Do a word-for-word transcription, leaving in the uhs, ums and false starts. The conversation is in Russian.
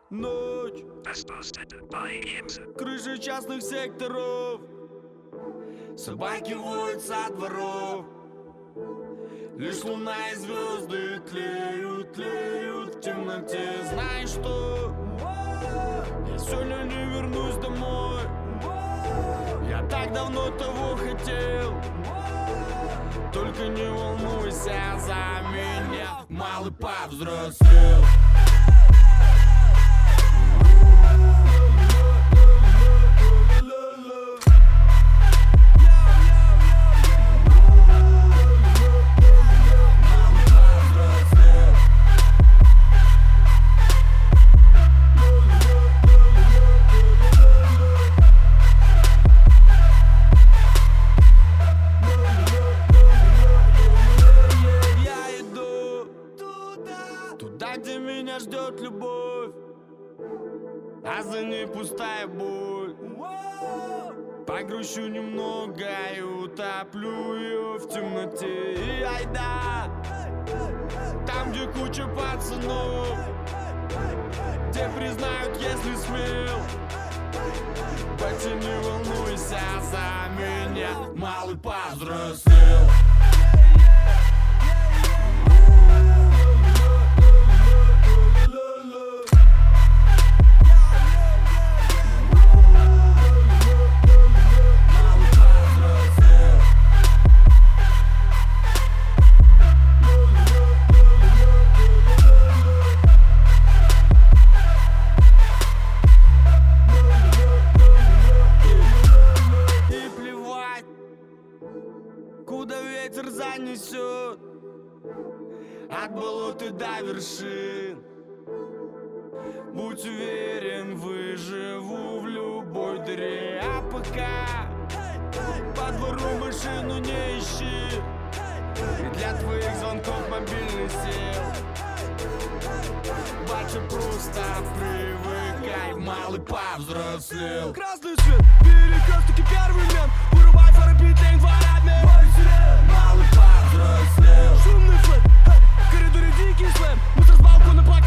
Ночь, крыши частных секторов, собаки воют со дворов. Лишь луна и звезды тлеют, тлеют в темноте. Знаешь что? Я сегодня не вернусь домой. Я так давно того хотел. Только не волнуйся за меня, малый повзрослел. Туда, где меня ждет любовь, а за ней пустая боль. Погрущу немного и утоплю ее в темноте. И айда, там, где куча пацанов, где признают, если смел. Батя, не волнуйся за меня, малый повзрослел. Куда ветер занесет, от болот и до вершин. Будь уверен, выживу в любой дыре. А пока по двору машину не ищи, и для твоих звонков мобильный сел. Батя, просто привыкай, малый повзрослел. Красный свет, перекресток и первый мент. Вырубай фары, битлейн, дворами. Малый повзрослел. Шумный флэт, в коридоре дикий слэм. Мусор с балкона.